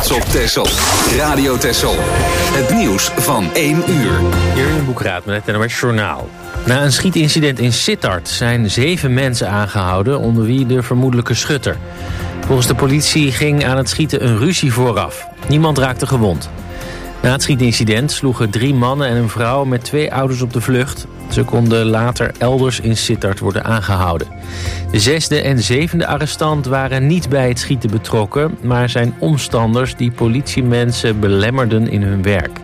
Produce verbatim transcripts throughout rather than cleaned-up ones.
trots op Texel. Radio Texel. Het nieuws van één uur. Jurjen Boekraat met het N O S Journaal. Na een schietincident in Sittard zijn zeven mensen aangehouden, onder wie de vermoedelijke schutter. Volgens de politie ging aan het schieten een ruzie vooraf. Niemand raakte gewond. Na het schietincident sloegen drie mannen en een vrouw met twee ouders op de vlucht. Ze konden later elders in Sittard worden aangehouden. De zesde en zevende arrestant waren niet bij het schieten betrokken, maar zijn omstanders die politiemensen belemmerden in hun werk.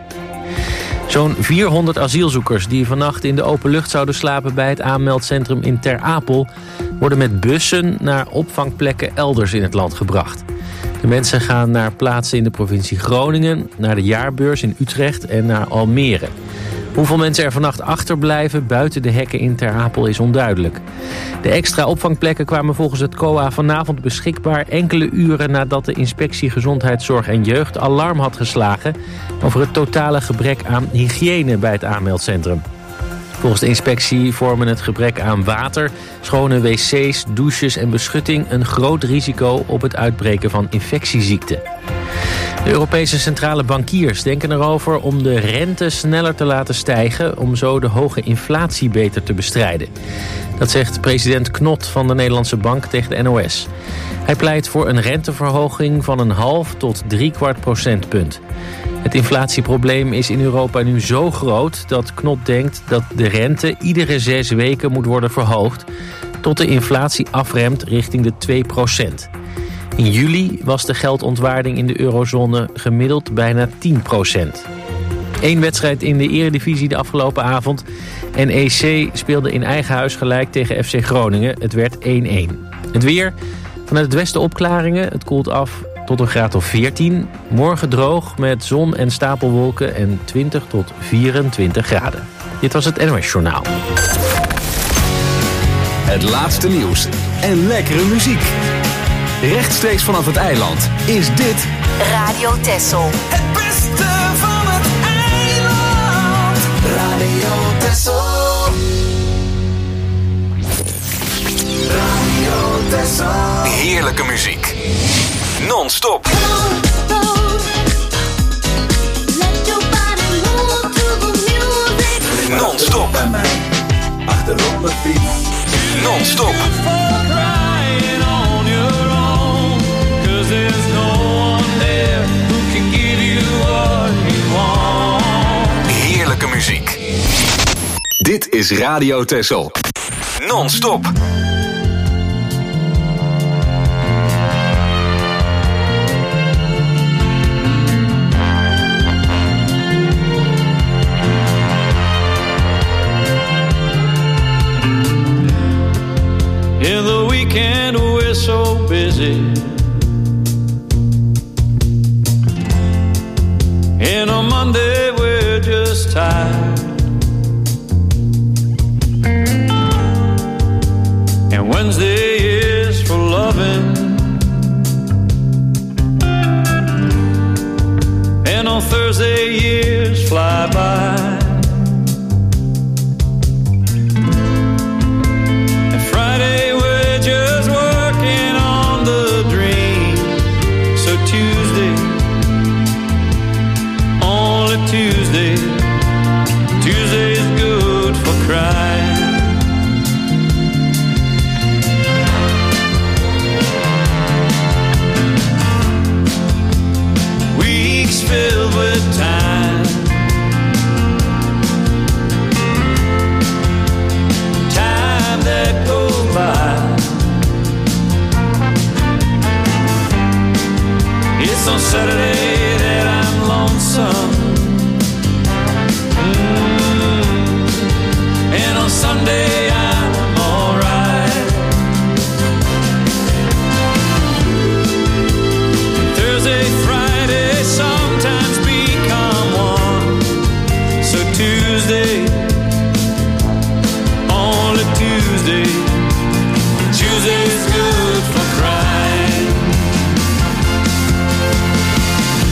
Zo'n vierhonderd asielzoekers die vannacht in de open lucht zouden slapen bij het aanmeldcentrum in Ter Apel worden met bussen naar opvangplekken elders in het land gebracht. De mensen gaan naar plaatsen in de provincie Groningen, naar de jaarbeurs in Utrecht en naar Almere. Hoeveel mensen er vannacht achterblijven buiten de hekken in Ter Apel is onduidelijk. De extra opvangplekken kwamen volgens het C O A vanavond beschikbaar enkele uren nadat de Inspectie Gezondheidszorg en Jeugd alarm had geslagen over het totale gebrek aan hygiëne bij het aanmeldcentrum. Volgens de inspectie vormen het gebrek aan water, schone wc's, douches en beschutting een groot risico op het uitbreken van infectieziekten. De Europese centrale bankiers denken erover om de rente sneller te laten stijgen om zo de hoge inflatie beter te bestrijden. Dat zegt president Knot van de Nederlandse Bank tegen de N O S. Hij pleit voor een renteverhoging van een half tot drie kwart procentpunt. Het inflatieprobleem is in Europa nu zo groot dat Knot denkt dat de rente iedere zes weken moet worden verhoogd tot de inflatie afremt richting de twee procent. In juli was de geldontwaarding in de eurozone gemiddeld bijna tien procent. Eén wedstrijd in de Eredivisie de afgelopen avond. N E C speelde in eigen huis gelijk tegen F C Groningen. Het werd één-één. Het weer. Vanuit het westen opklaringen. Het koelt af tot een graad of veertien. Morgen droog met zon en stapelwolken en twintig tot vierentwintig graden. Dit was het N O S Journaal. Het laatste nieuws en lekkere muziek. Rechtstreeks vanaf het eiland is dit Radio Texel. Het beste van het eiland. Radio Texel. Radio Texel. heerlijke muziek. Non-stop. Non-stop. Achterop mijn fiets. Non-stop. Heerlijke muziek. Dit is Radio Texel. Non-stop. In the weekend we're so busy. And on Monday we're just tired. And Wednesday is for loving. And on Thursday years fly by. And Friday we're just working on the dream. So Tuesday, only Tuesday, Tuesday's good for crying. Weeks filled with time, time that goes by. It's on Saturday that I'm lonesome. Mm. And on Sunday I'm alright. Thursday, Friday sometimes become one. So Tuesday, only Tuesday, Tuesday's good for crying.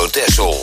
Texel.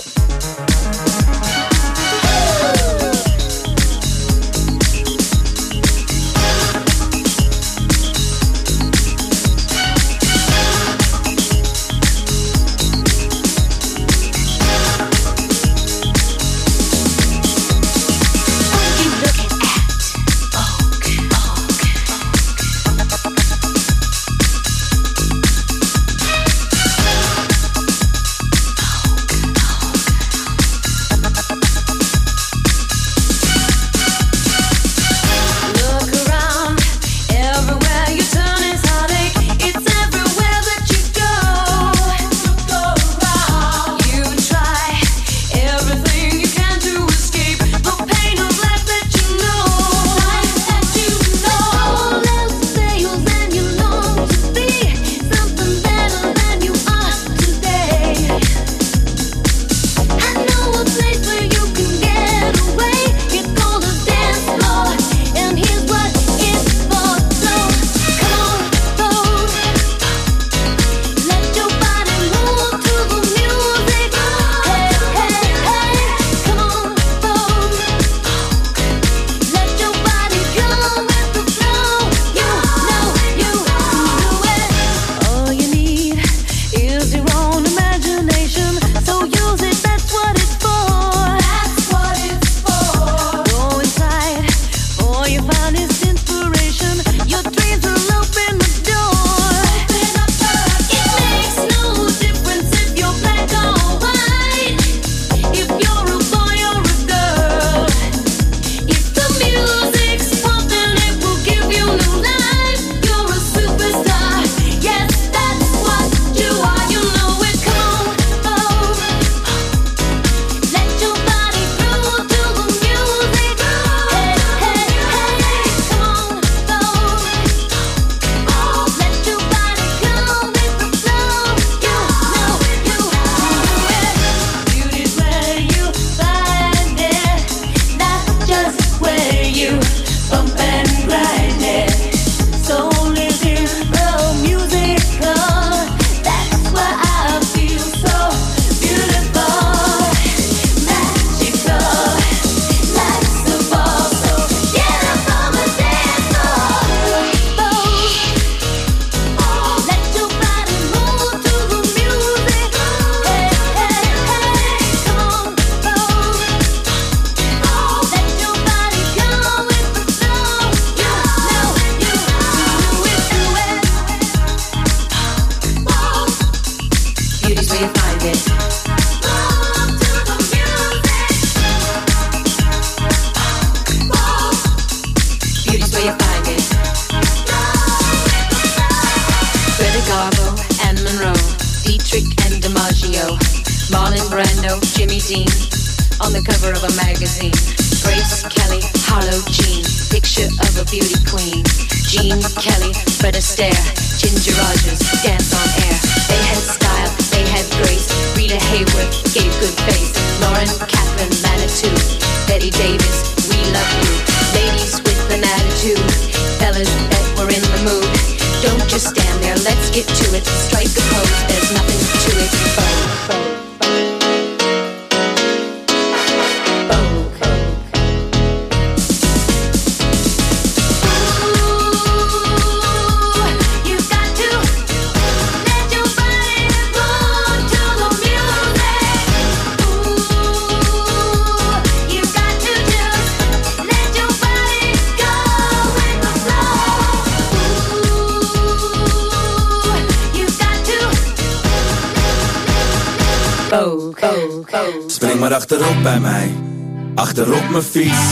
Spring maar achterop bij mij, achterop mijn fiets.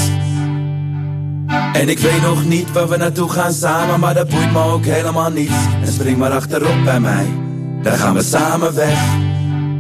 En ik weet nog niet waar we naartoe gaan samen, maar dat boeit me ook helemaal niet. En spring maar achterop bij mij, daar gaan we samen weg.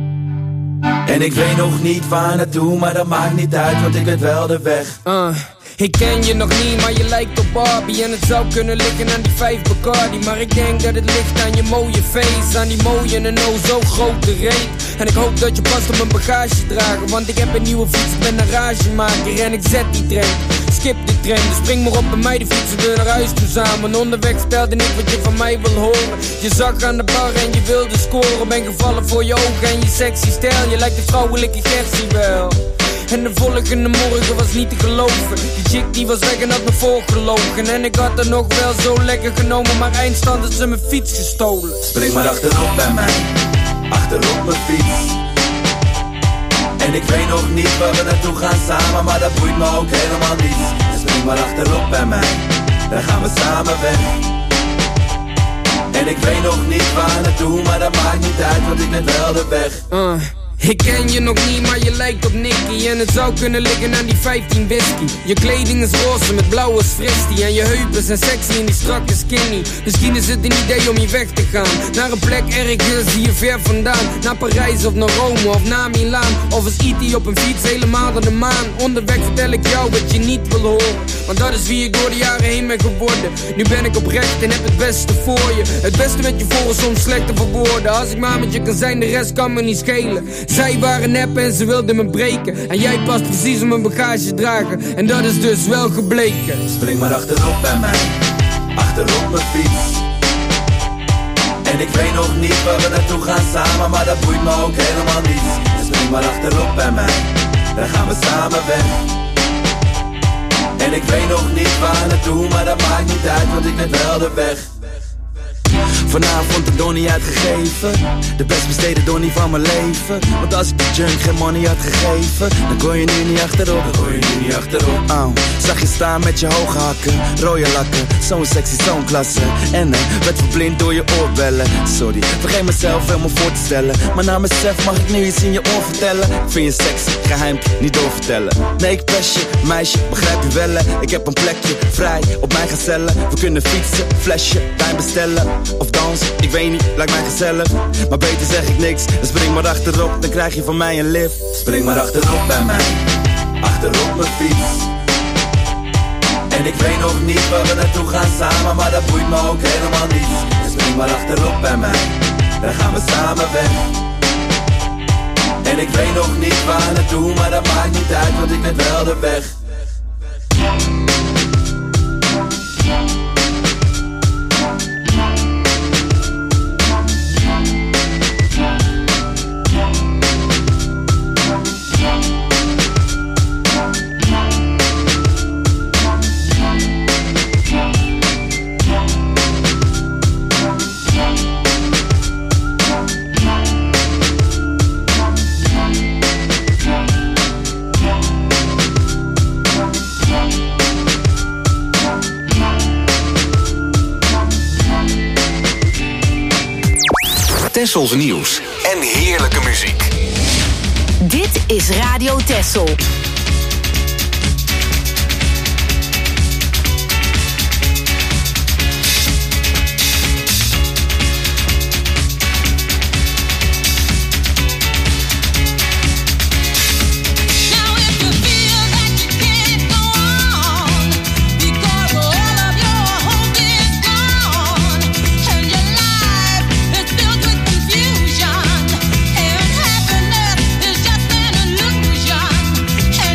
En ik weet nog niet waar naartoe, maar dat maakt niet uit, want ik weet wel de weg. Uh. Ik ken je nog niet, maar je lijkt op Barbie. En het zou kunnen liggen aan die vijf Bacardi. Maar ik denk dat het ligt aan je mooie face. Aan die mooie en oh zo grote reet. En ik hoop dat je past op mijn bagage dragen. Want ik heb een nieuwe fiets, ik ben een ragemaker. En ik zet die trein, skip die trein. Dus spring maar op bij mij, de fietsen we naar huis toe samen. Onderweg stelde ik wat je van mij wil horen. Je zag aan de bar en je wilde scoren. Ben gevallen voor je ogen en je sexy stijl. Je lijkt de vrouwelijke Gertie wel. En de volgende morgen was niet te geloven. Die chick die was weg en had me voorgelogen. En ik had er nog wel zo lekker genomen. Maar eindstand had ze mijn fiets gestolen. Spring maar achterop bij mij, achterop mijn fiets. En ik weet nog niet waar we naartoe gaan samen. Maar dat boeit me ook helemaal niet. Dus spring maar achterop bij mij, dan gaan we samen weg. En ik weet nog niet waar naartoe, maar dat maakt niet uit, want ik ben wel de weg. uh. Ik ken je nog niet, maar je lijkt op Nicky. En het zou kunnen liggen aan die vijftien whisky. Je kleding is roze met blauwe fristie. En je heupen zijn sexy en die strakke skinny. Misschien is het een idee om hier weg te gaan. Naar een plek ergens hier ver vandaan. Naar Parijs of naar Rome of naar Milaan. Of als E T op een fiets helemaal naar de maan. Onderweg vertel ik jou wat je niet wil horen. Want dat is wie ik door de jaren heen ben geworden. Nu ben ik oprecht en heb het beste voor je. Het beste met je voor is soms slecht te verwoorden. Als ik maar met je kan zijn, de rest kan me niet schelen. Zij waren nep en ze wilden me breken. En jij past precies op mijn bagage dragen. En dat is dus wel gebleken. Spring maar achterop bij mij, achterop mijn fiets. En ik weet nog niet waar we naartoe gaan samen. Maar dat boeit me ook helemaal niet. Dus spring maar achterop bij mij, dan gaan we samen weg. En ik weet nog niet waar naartoe, maar dat maakt niet uit, want ik ben wel de weg. Vanavond een donnie uitgegeven, de best besteden donnie van mijn leven. Want als ik de junk geen money had gegeven, dan kon je nu niet achterop. Dan kon je nu niet achterop. Oh, zag je staan met je hoge hakken, rode lakken, zo'n sexy, zo'n klasse. En eh, werd verblind door je oorbellen. Sorry, vergeet mezelf helemaal voor te stellen. Maar na mezelf mag ik nu iets in je oor vertellen. Ik vind je sexy, geheim, niet doorvertellen. Nee, ik pest je, meisje, begrijp je wel. Ik heb een plekje vrij op mijn gazellen. We kunnen fietsen, flesje, wijn bestellen. Of dansen, ik weet niet, lijkt mij gezellig. Maar beter zeg ik niks, dan spring maar achterop. Dan krijg je van mij een lift. Spring maar achterop bij mij, achterop mijn fiets. En ik weet nog niet waar we naartoe gaan samen. Maar dat boeit me ook helemaal niet. Dus spring maar achterop bij mij, dan gaan we samen weg. En ik weet nog niet waar naartoe, maar dat maakt niet uit, want ik ben wel de weg. Tessels nieuws en heerlijke muziek. Dit is Radio Tessel. Illusion, and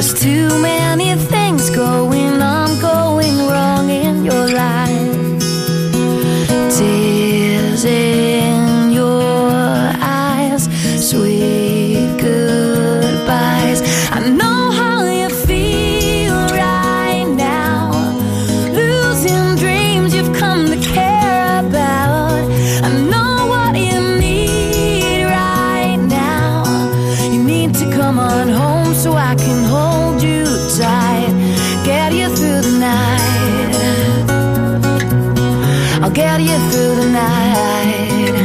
There's too many things going on, going wrong in your life. Tears in your eyes, sweet goodbyes. I know how you feel right now, losing dreams you've come to care about. I know what you need right now. You need to come on home so I can hold you tight, get you through the night. I'll get you through the night.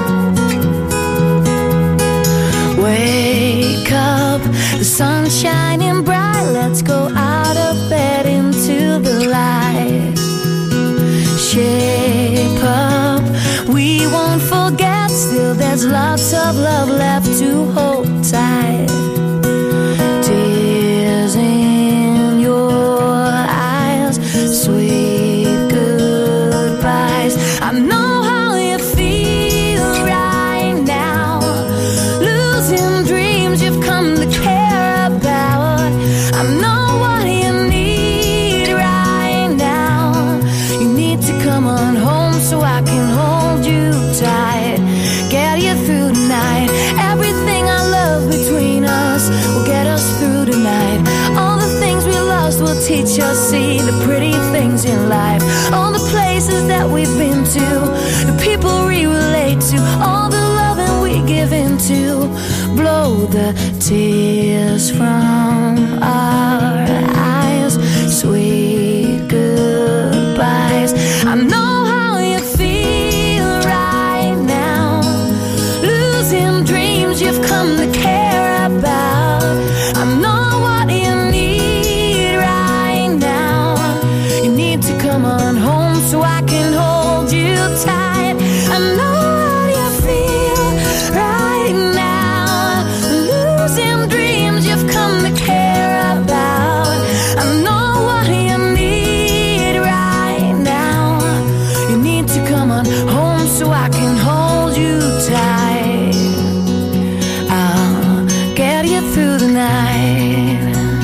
Wake up, the sun's shining bright. Let's go out of bed into the light. Shape up, we won't forget. Still there's lots of love left to hold tight. Tears in your eyes, sweet goodbyes. I know how you feel right now, losing dreams you've come to care about. I know what you need right now. You need to come on home so I can hold you tight, get you through the night. Everything I love between us will get us through the night. All the things we lost will teach us, see the pretty things in life. All the places that we've been to, the people we relate to, all the loving we give into. Blow the tears from our eyes, sweet goodbyes. I know how you feel right now, losing dreams you've come to care about. I know what you need right now. You need to come on home so I can hold you tight. I know what you feel right now, losing dreams you've come to care about. I know what you need right now. You need to come on home so I can hold you tight. I'll get you through the night.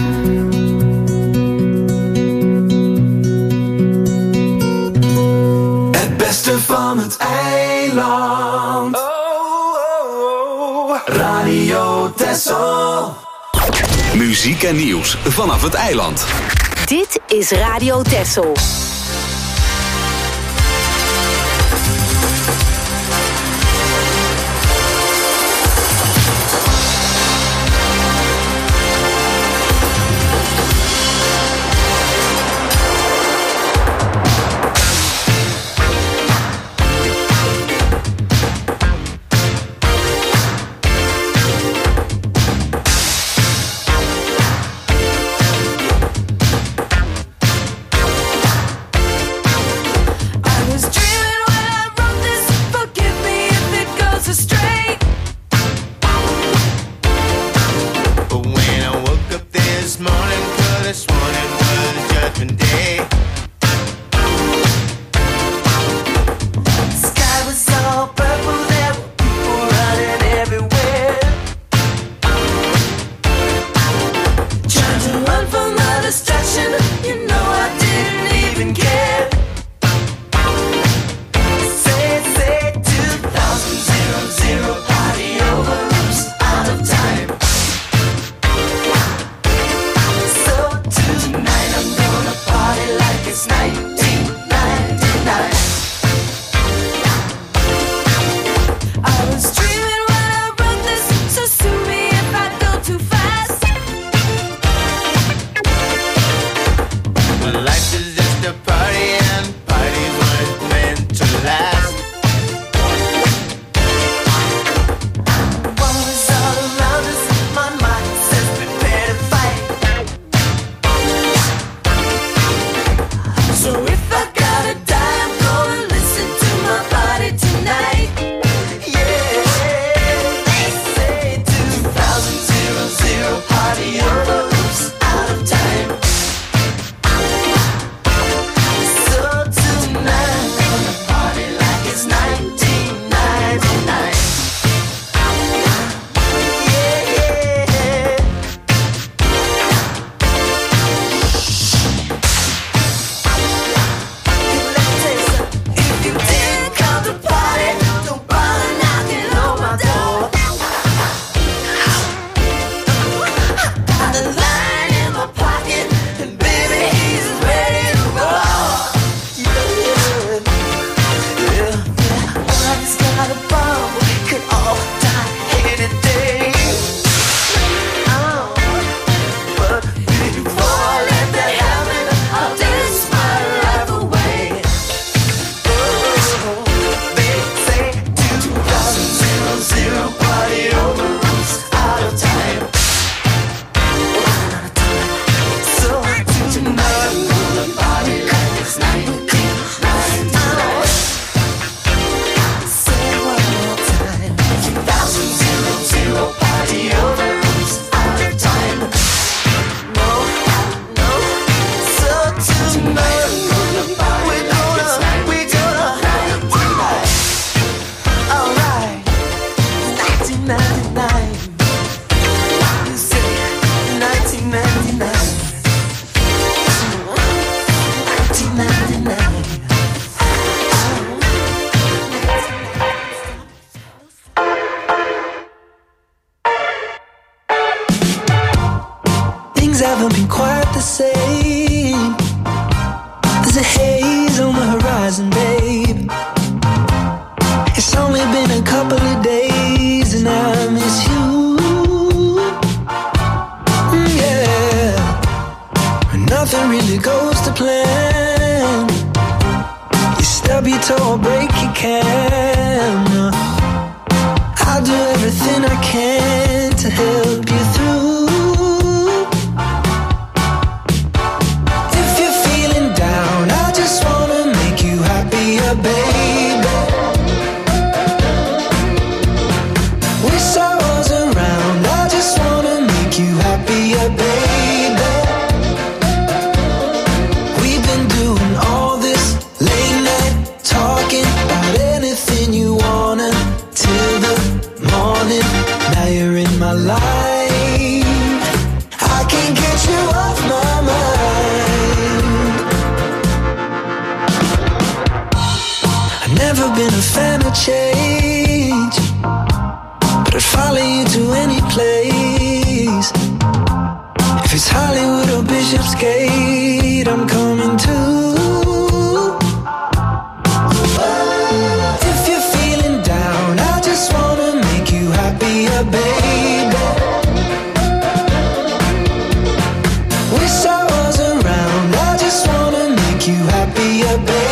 Het beste van het eiland. Oh, oh, oh. Radio Texel. Muziek en nieuws vanaf het eiland. Dit is Radio Texel. ninety-nine. nineteen ninety-nine. Things haven't been quite the same. There's a haze on the horizon, babe. It's only been a couple of days and I miss you. Mm, yeah. Nothing really goes to plan. You stub your toe or break your can. I'll do everything I can to help you through. Baby, wish I was around. I just wanna make you happier, baby. We've been doing all this late night talking about anything you wanna till the morning. Now you're in my life. I can't get you off my mind. Never been a fan of change, but I'd follow you to any place. If it's Hollywood or Bishopsgate, I'm coming too. If you're feeling down, I just wanna make you happier, baby. Wish I was around, I just wanna make you happier, baby.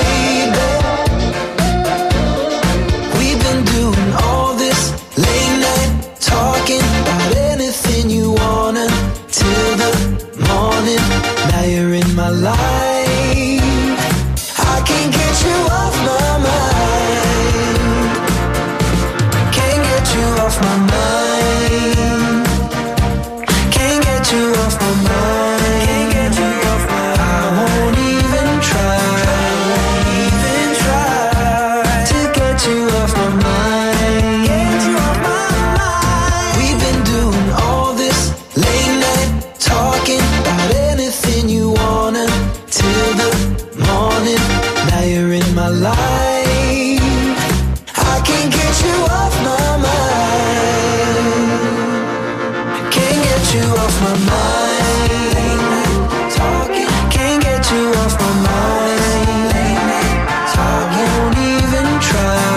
My life, I can't get you off my mind. Can't get you off my mind. Can't get you off my mind. Can't get you off my mind. I won't even try. Won't even try to get you off my mind. Get you off my mind. We've been doing all this late night talking about anything you want. Till the morning, now you're in my life. I can't get you off my mind. Can't get you off my mind. Talking, can't get you off my mind. Talking, won't even try.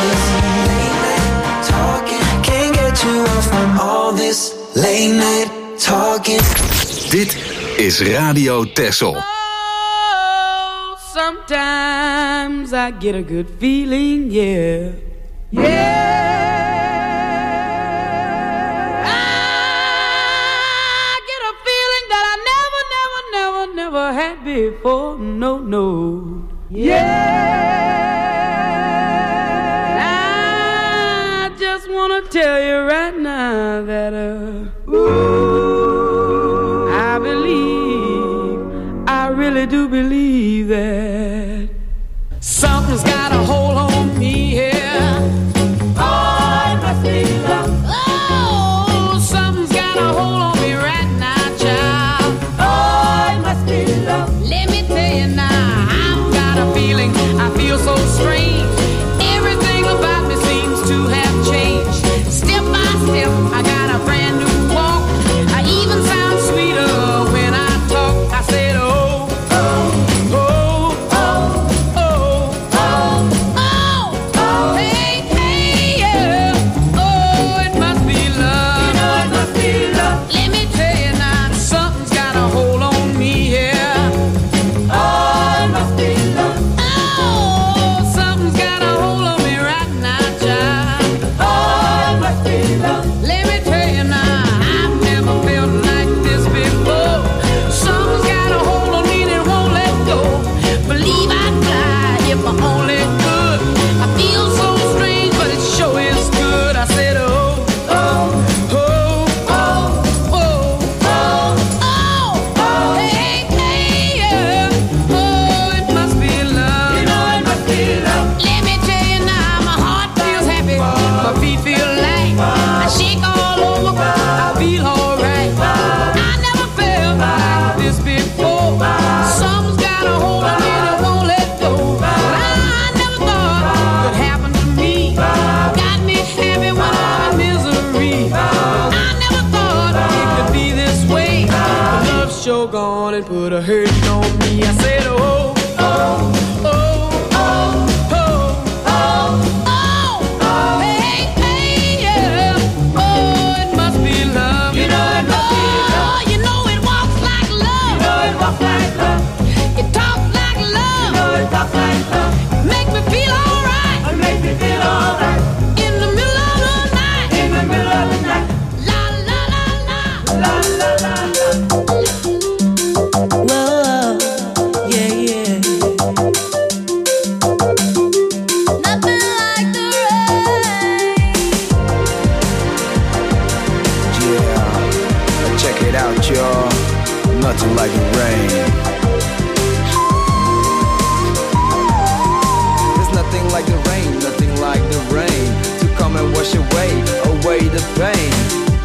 Talking, can't get you off from all this late night talking. Dit is Radio Texel. Sometimes I get a good feeling, yeah. Yeah. I get a feeling that I never, never, never, never had before. No, no. Yeah. I just wanna tell you right now that uh, ooh, I believe, I really do believe that something's got a hold on me here. Oh, it must be love. Oh, something's got a hold on me right now, child. Oh, it must be love. Let me tell you now, I've got a feeling, I feel so strange. Everything about me seems to have changed. Step by step, I got a brand new walk. I even sound sweeter when I talk. I said, oh, oh, oh, oh, oh, oh, oh. show on and put a hurting on me. I said, oh, oh, oh, oh, oh, oh, oh, oh, hey, hey, yeah. Oh, it must be love. You know it must be love. You know it walks like love. You know it walks like love. It talks like love. You know it talks like love. Make me feel alright. It makes me feel alright. In the middle of the night. In the middle of the night. La la la la. La la la la. Whoa, yeah, yeah. Nothing like the rain. Yeah, check it out, y'all. Nothing like the rain. There's nothing like the rain, nothing like the rain to come and wash away, away the pain.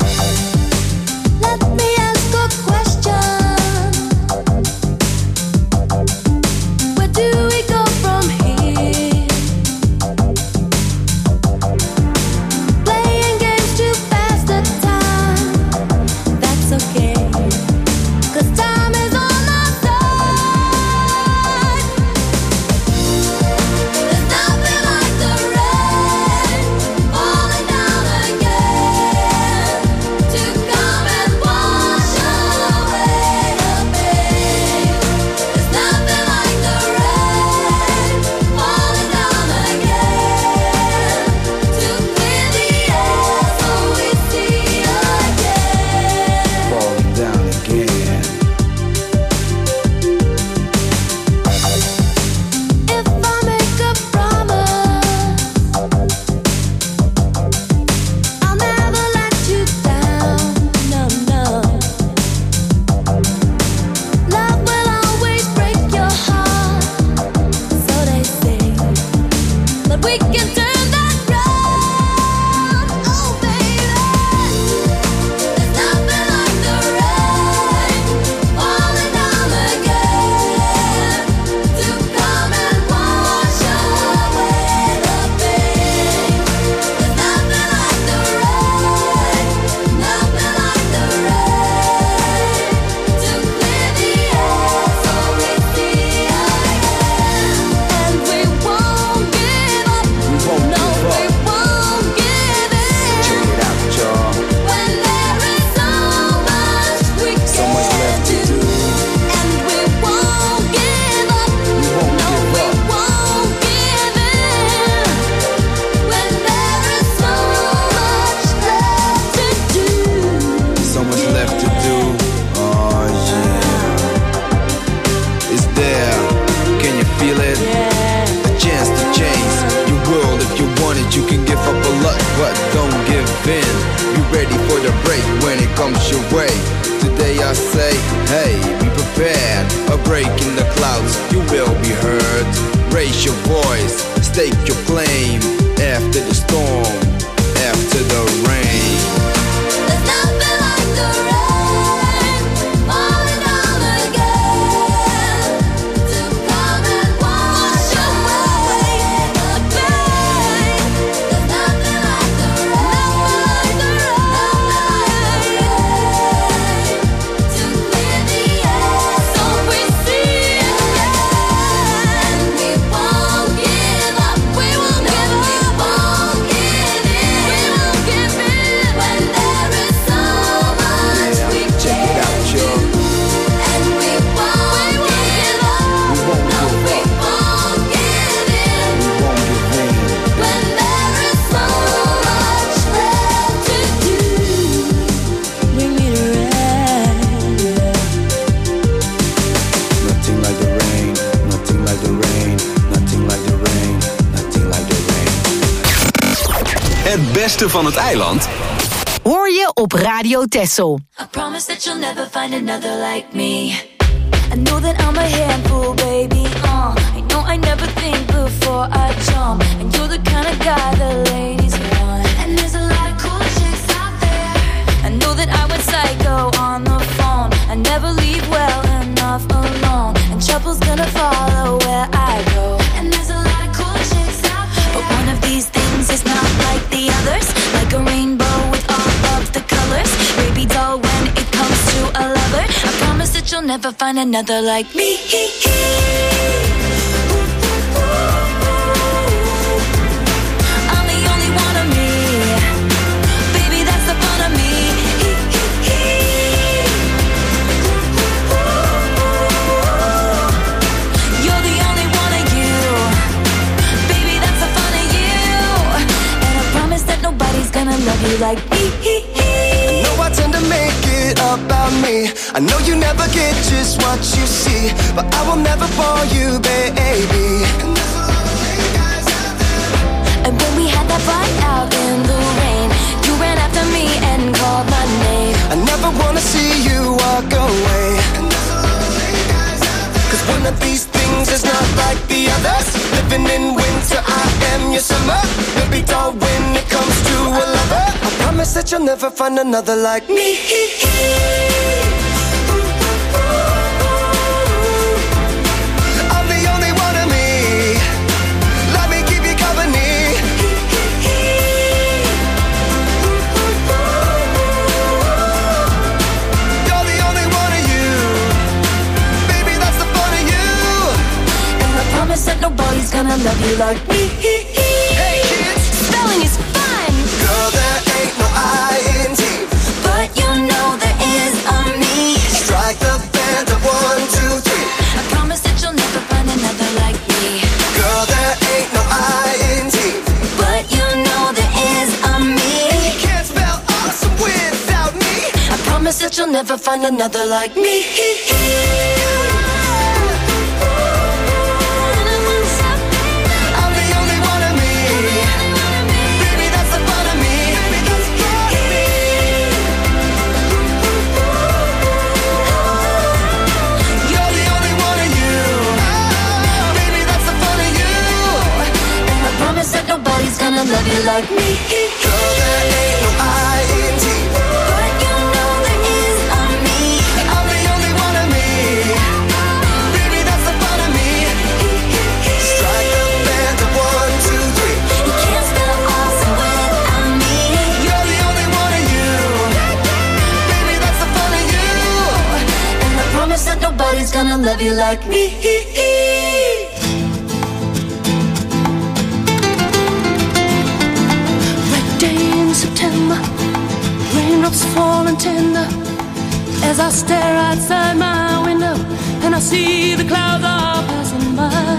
Let me ask a question. Where do we go from here? Playing games to pass the time. That's okay. 'Cause time is on our side. There's nothing like the rain falling down again to come and wash away the pain. There's nothing like the rain falling down again to clear the air so we see again. Falling down again. If I make a promise, I'll never let you down. No, no. Love will always break your heart, so they say. But we can turn that round. Oh, baby. There's nothing like the rain falling down again to come and wash away the pain. There's nothing like the rain, nothing like the rain to clear the air so we see again. And we won't give up. We won't No, give we up. won't give Check in. it out, y'all. When there is so much we So much can left to do, do. and we won't give up. We won't No, give we up. won't give in. When there is so much left to do. So much left to do. Oh yeah. It's there. Can you feel it? A chance to change your world if you want it. You can give up a lot, but don't give in. Be ready for the break when it comes your way. Today I say, hey, be prepared. A break in the clouds, you will be heard. Raise your voice, stake your claim. After the storm, after the rain. There's nothing like the rain falling down again to come and wash away the pain. There's nothing like the rain, nothing like the rain to clear the air so we see again. We won't give up. We won't give up. We won't give in. We won't give in when there is so much we Check it out, can y'all. do. And we won't give up. We won't No, give we up. won't give in We won't give in. when there is so much left to do. Bring me the rain. Nothing like the rain, nothing like the rain, nothing like the rain, nothing like the rain. Het beste van het eiland Hoor je op Radio Texel. I promise that you'll never find another like me. I know that I'm a handful, baby. Uh, I know I never think before I jump. And you're the kind of guy the ladies want. And there's a lot of cool chicks out there. I know that I went psycho on the phone. I never leave well enough alone. And trouble's gonna follow where I go. And there's a lot of cool chicks out there. But one of these things is not like the others. Like a rainbow with all of the colors. Baby doll when it comes to a lover. I promise that you'll you'll never find another like me. I'm the only one of me. Baby, that's the fun of me. You're the only one of you. Baby, that's the fun of you. And I promise that nobody's gonna love you like me. I know I tend to make it about me. I know you never get just what you see, but I will never bore you, baby. And when we had that fight out in the rain, you ran after me and called my name. I never wanna see you walk away, cause one of these things is not like the others. Living in winter, I am your summer. Maybe dull when it comes to a lover. I promise that you'll never find another like me. I'm the only one of me. Let me keep you company. You're the only one of you. Baby, that's the fun of you. And I promise that nobody's gonna love you like me. Hey kids, Spelling is fun, girl, there ain't no I in T. but you know there is a me. Strike the band of one, two, three. I promise that you'll never find another like me. Girl, there ain't no I in T. But you know there is a me. You can't spell awesome without me. I promise that you'll never find another like me. I'm the only one of me. Baby, that's the fun of me. You're the only one of you. Baby, that's the fun of you. And I promise that nobody's gonna love you like me. Girl, there ain't no I in T. But you know there is a me. I'm the only one of me. Baby, that's the fun of me. Strike the band of one, two, three. You can't spell awesome without me. You're the only one of you. Baby, that's the fun of you. And I promise that nobody's gonna love you like me. Red day in September, raindrops falling tender, as I stare outside my window and I see the clouds are passing by.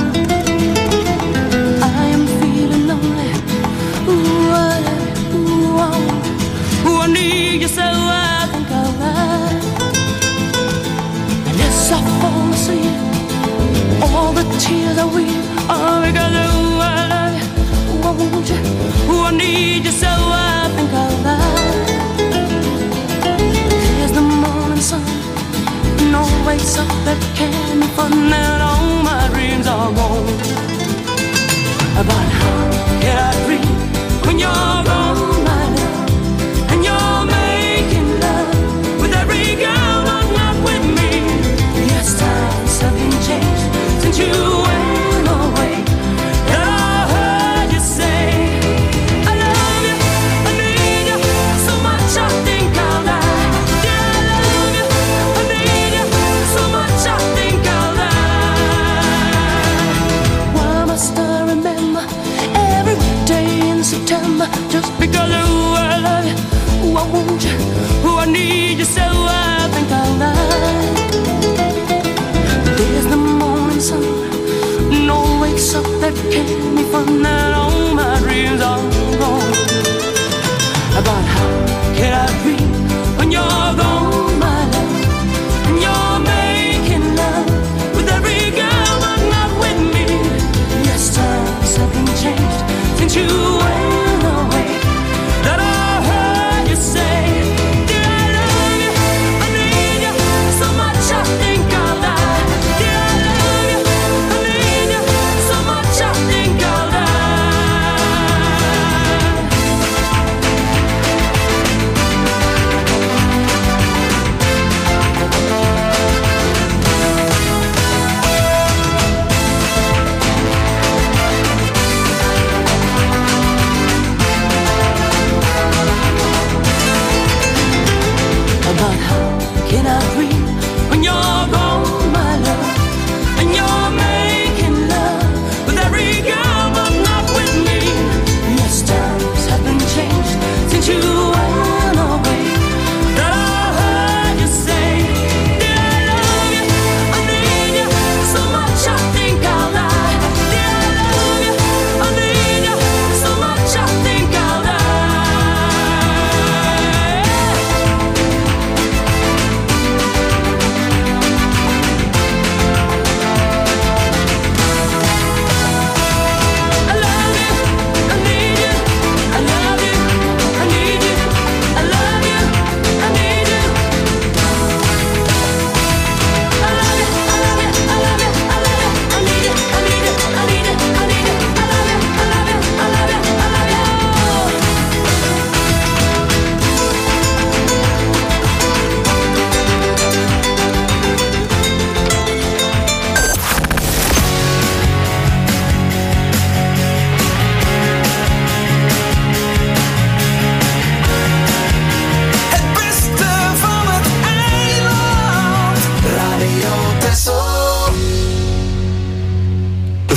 I am feeling lonely. Ooh, I love you. Ooh, I want you. Ooh, I need you so I think I'll lie. And yes, I fall asleep. All the tears I weep are because of ooh, I love you. Ooh, I want you. Ooh, I need you so I think I'll lie. There's the morning sun, no wakes up that can be fun, and all my dreams are gone. But how can I dream when you're gone, my love, and you're making love with every girl but not with me? Yes, times have been changed since you went away. And I heard you say, I love you, I need you so much I think I'll die. Yeah, I love you, I need you so much I think I'll die. Why must I remember every day in September just because ooh, I love you, ooh, I want you, ooh, I need you so I think I'll die. There's the morning sun, no wakes up that can be fun, and all my dreams are gone. About how can I dream when you're gone, my love, and you're making love with every girl but not with me? Yes, times have been changed since you went away. That I heard you say, dear, I love you, I need you so much I think I'll die. Dear, I love you, I need you so much I think I'll die.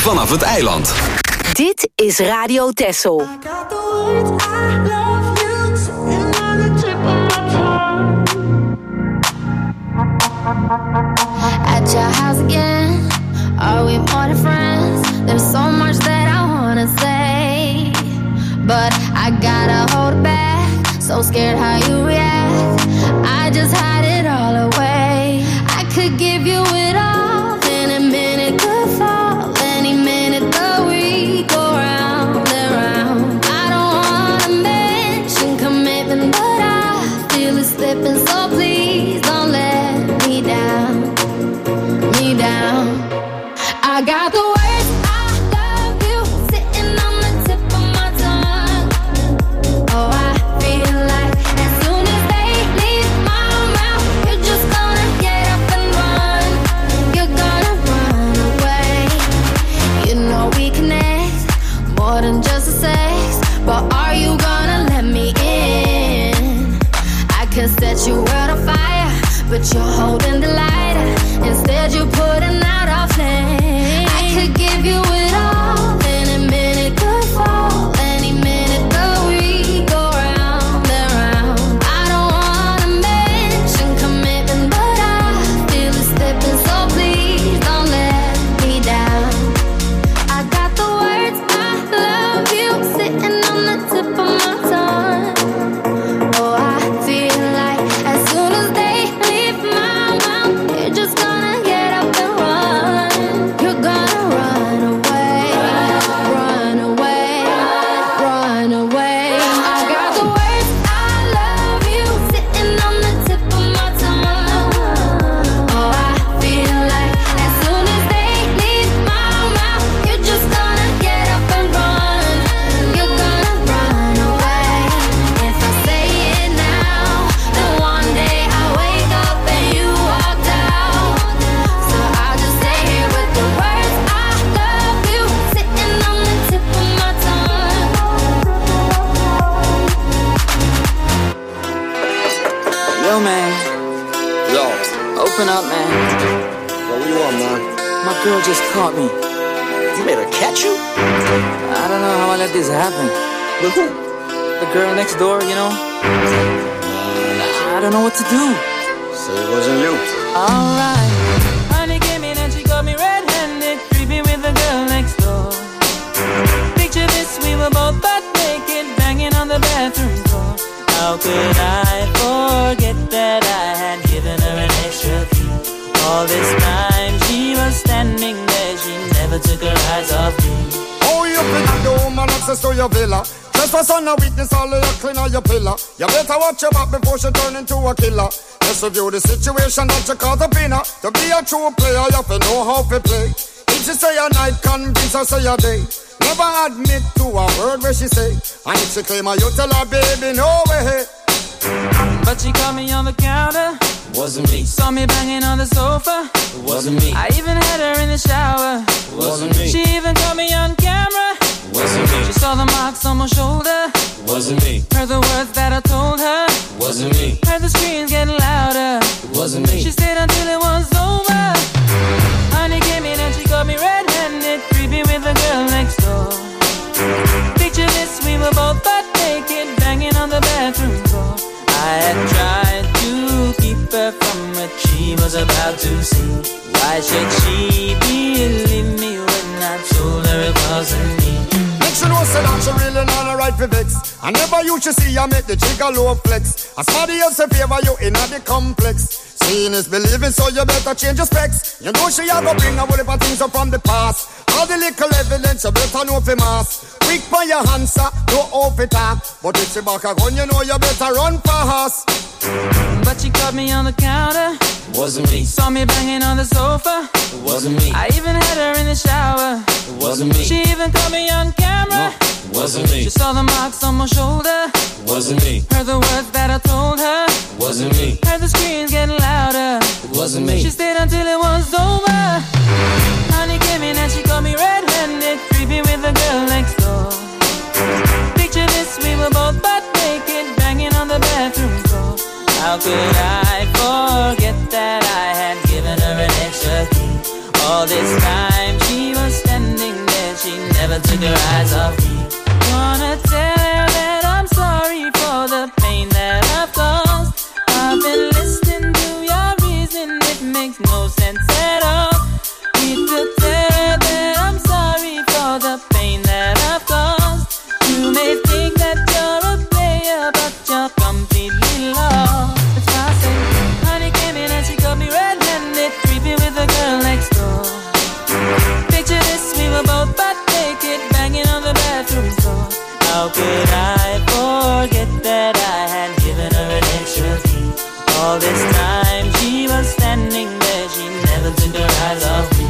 vanaf het eiland. Dit is Radio Texel. At your house again, are we more than friends? There's so much that I wanna say, but I gotta hold it back. So scared how you react, I just hide it all away. I could give you it all, then a minute could fall. Any minute the week go round and round. I don't wanna mention commitment, but I feel it slipping, so please don't let me down, me down. I got the words I love you sitting on the tip of my tongue. Oh, I feel like as soon as they leave my mouth, you're just gonna get up and run. You're gonna run away. You know we connect more than just a sex, but are you gonna let me in? I could set your world on fire, but you're holding the lighter. Instead you're putting out our flame. I could give you it all, then a minute could fall. Any minute the week go round and round. I don't wanna mention commitment, but I feel it slipping, so please don't let me down. I got the words I love you sitting on the tip of my tongue. Oh, I feel like as soon as they leave my mouth, you're just gonna get up and run. You're gonna run away, run away, run away. I got the words I love you sitting on the tip of my tongue. Oh, I feel like as soon as they leave my mouth, you're just gonna get up and run. You're gonna run away. If I say it now, then one day I wake up and you walked out. So I'll just say it with the words I love you sitting on the tip of my tongue. Yo, man. Yo, Open up, man. what do you want, man? My girl just caught me. You made her catch you? I don't know how I let this happen. With who? The girl next door, you know? I don't know what to do. So it wasn't you. Alright. Honey came in and she got me red-handed, creepy with the girl next door. Picture this, we were both butt naked, banging on the bathroom floor. How could I forget that I had given her an extra key? All this time she was standing there, she never took her eyes off me. Oh, you bring the woman access to your villa. Trespass on a witness, all of your clean on your pillar. You better watch your back before she turn into a killer. Just review the situation that you caught up in her. To be a true player, you have to know how to play. If she say a night, convince her say a day. Never admit to a word where she say. And if she claim her, you tell her, baby, no way. But she caught me on the counter. Wasn't me. Saw me banging on the sofa. Wasn't me. I even had her in the shower. Wasn't me. She even caught me on camera. Wasn't me. She saw the marks on my shoulder. Wasn't me. Heard the words that I told her. Wasn't me. Heard the screams getting louder. Wasn't me. She stayed until it was over. Honey came in and she got me red-handed, creepy with the girl next door. Picture this, we were both butt naked, banging on the bathroom floor. I had tried to keep her from what she was about to see. Why should she believe me when I told her it wasn't me? Make she know say that she really not a right for vex. I never used to see her make the jigger low flex. As somebody else in favor you in the complex. Seeing is believing, so you better change your specs. You know she a go bring a whole heap of things up from the past. All the little evidence you better know for mass. Quick for your answer, no off it up. But if she back a gun, you know you better run fast. But she caught me on the counter. Wasn't me. Saw me banging on the sofa. It wasn't me. I even had her in the shower. It wasn't me. She even caught me on camera. No, it wasn't me. She saw the marks on my shoulder. It wasn't me. Heard the words that I told her. It wasn't me. Heard the screams getting louder. It wasn't me. She stayed until it was over. Honey came in and she caught me red-handed, creepy with the girl next door. Picture this, we were both butt naked, banging on the bathroom floor. How could I forget that I had given her an extra key? All this time she was standing never took your eyes off me. Wanna tell her that I'm sorry for the pain that I've caused. I've been listening to your reason, it makes no sense at all. Need to tell her that I'm sorry for the pain that I've caused. You may think that you're a player, but you're completely lost. That's why I say, honey came in and she got me red-handed, creepy with the girl next door. Picture this, we were both butt naked, banging on the bathroom floor. How could I forget that I had given her an extra key? All this time she was standing there, she never took her eyes off me.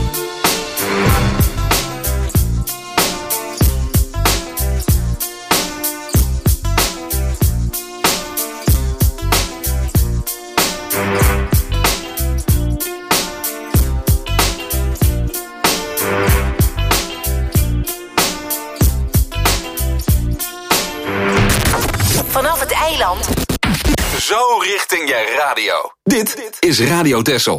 Vanaf het eiland. Zo richting je radio. Dit is Radio Texel.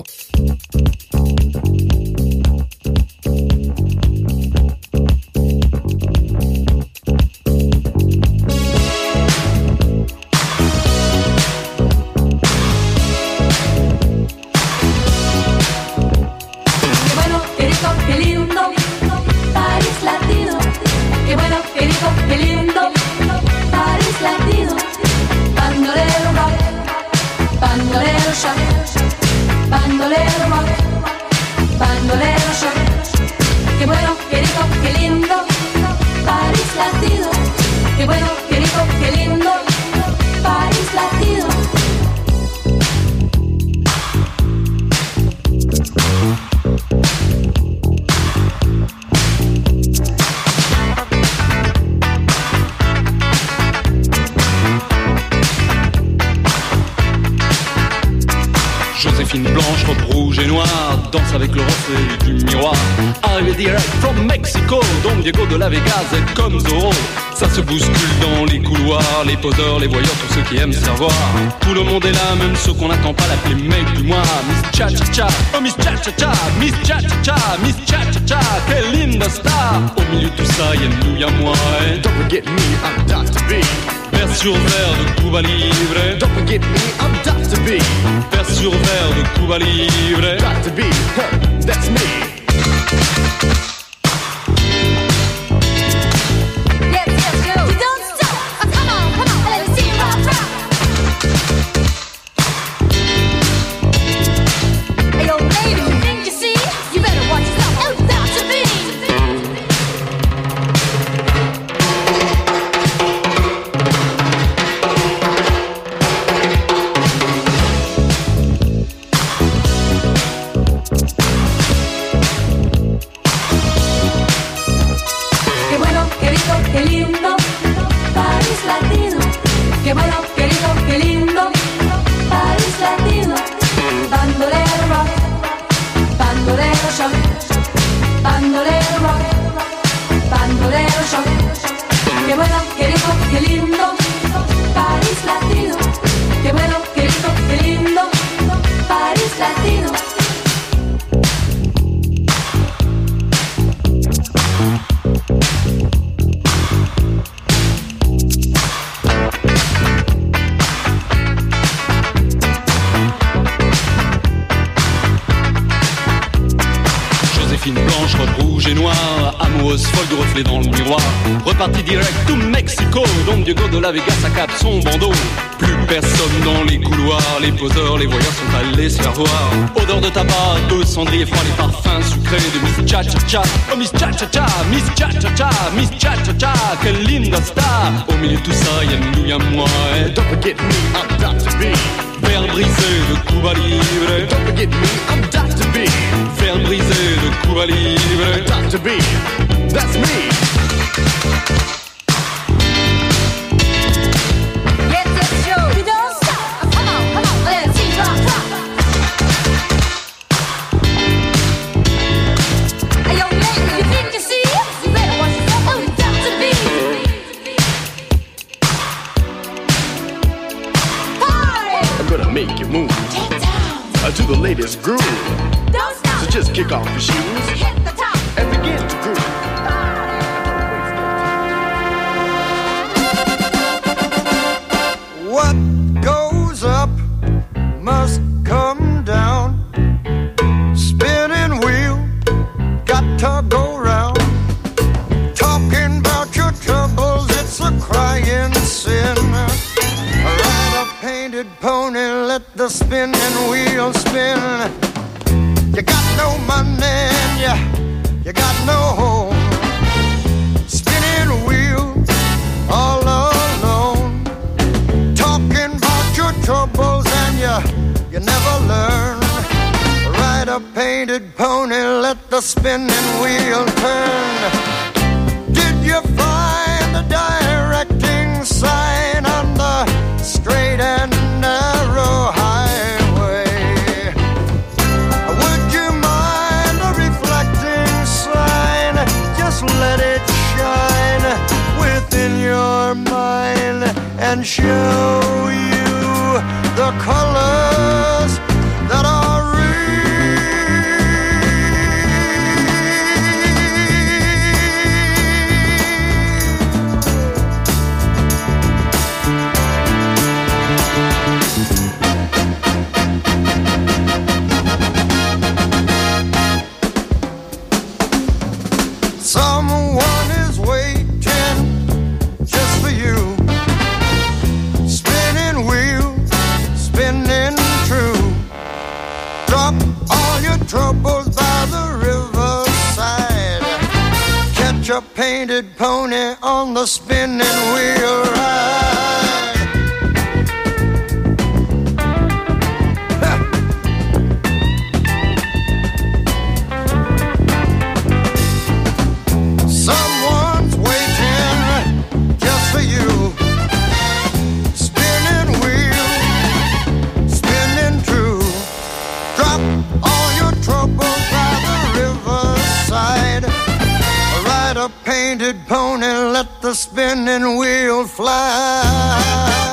Bandolero shock, bandolero rock, bandolero shock. Qué bueno, qué rico, qué lindo, París latido. Qué bueno, qué rico, qué lindo, París latido. Joséphine Blanche, robe rouge et noire, danse avec le reflet du miroir. Arrivé direct from Mexico, Don Diego de la Vegas est comme Zorro. Ça se bouscule dans les couloirs, les poseurs, les voyeurs, tous ceux qui aiment savoir. Tout le monde est là, même ceux qu'on n'attend pas, l'appeler mec du mois. Miss Cha Cha Cha, oh Miss Cha Cha Cha, Miss Cha Cha Cha, Miss Cha Cha Cha, quelle linda star. Au milieu de tout ça, y'a nous, y'a moi. Et don't forget me, I'm Doctor B. Vers sur verre de Cuba Libre. Don't forget me, I'm Doctor B. Vers sur verre de Cuba Libre. Doctor B, huh, that's me. Yes, yes, yo. You don't stop. Oh, come on, come on, let me see you rock, rock. Hey, yo, lady, didn't you see? You better watch yourself. Oh, Doctor B. Qué lindo, París latino. Qué bueno, qué rico, qué lindo, París latino. Bandolero rock, bandolero shock, bandolero rock, bandolero shock. Qué bueno, qué rico, qué lindo, París latino. Qué bueno, qué rico, qué lindo, París latino. Blanche, robe rouge et noire, amoureuse folle du reflet dans le miroir. Reparti direct to Mexico, Don Diego de la Vegas accap son bandeau. Plus personne dans les couloirs, les poseurs, les voyeurs sont allés se faire voir. Odeur de tabac, de cendrier froid, les parfums sucrés de Miss Cha Cha Cha. Oh Miss Cha Cha Cha, Miss Cha Cha Cha, Miss Cha Cha Cha, quelle linda star. Au milieu de tout ça, y'a nous, y'a moi. Et don't forget me, I'm Doctor B. Verre brisé de Cuba Libre. Don't forget me, I'm Doctor B. Verre brisé de Cuba Libre. Doctor B, that's me. Yes, yes, yo. You don't stop. Oh, come on, come on, let's see you rock, rock. Hey, yo, lady, you think you see? You better watch yourself. Oh, Doctor B. I'm gonna make you move. Get down. Uh, to the latest groove. Don't stop. So just kick off your shoes. Hit the top. And begin to groove. the spinning wheel spin. You got no money and you, you got no home. Spinning wheel all alone. Talking about your troubles and you, you never learn. Ride a painted pony, let the spinning wheel turn. Did you find the directing sign on the straight and narrow highway? Would you mind a reflecting sign? Just let it shine within your mind and show you the colors that are real. Someone is waiting just for you. Spinning wheel, spinning true. Drop all your troubles by the riverside. Catch a painted pony on the spinning wheel ride. Someone's waiting just for you. Spinning wheel, spinning true. Drop all your troubles by the riverside. Ride a painted pony, let the spinning wheel fly.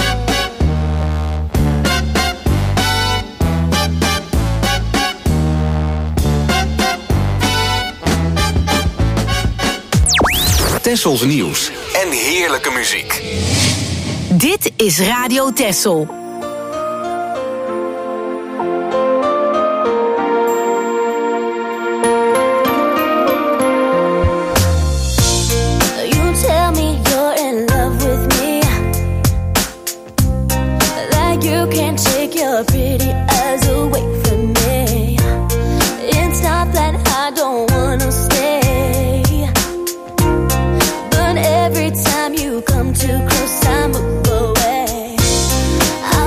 Tessels nieuws en heerlijke muziek. Dit is Radio Tessel. You tell me you're in love with me, like you can't take your pretty eyes away from me. It's not that I don't wanna stay, but every time you come too close I move away. I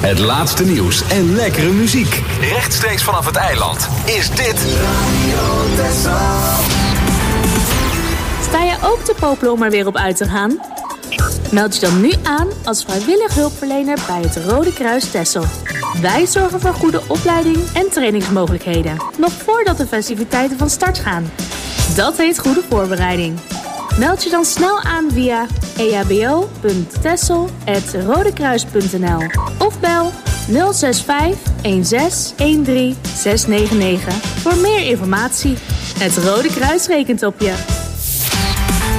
Het laatste nieuws en lekkere muziek. Rechtstreeks vanaf het eiland is dit Radio Texel. Sta je ook te popelen om er weer op uit te gaan? Meld je dan nu aan als vrijwillig hulpverlener bij het Rode Kruis Texel. Wij zorgen voor goede opleiding en trainingsmogelijkheden, nog voordat de festiviteiten van start gaan. Dat heet goede voorbereiding. Meld je dan snel aan via e h b o punt texel apenstaartje rodekruis punt n l of bel nul zes vijf een zes een drie zes negen negen voor meer informatie. Het Rode Kruis rekent op je.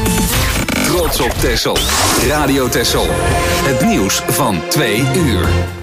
Trots op Texel. Radio Texel. Het nieuws van twee uur.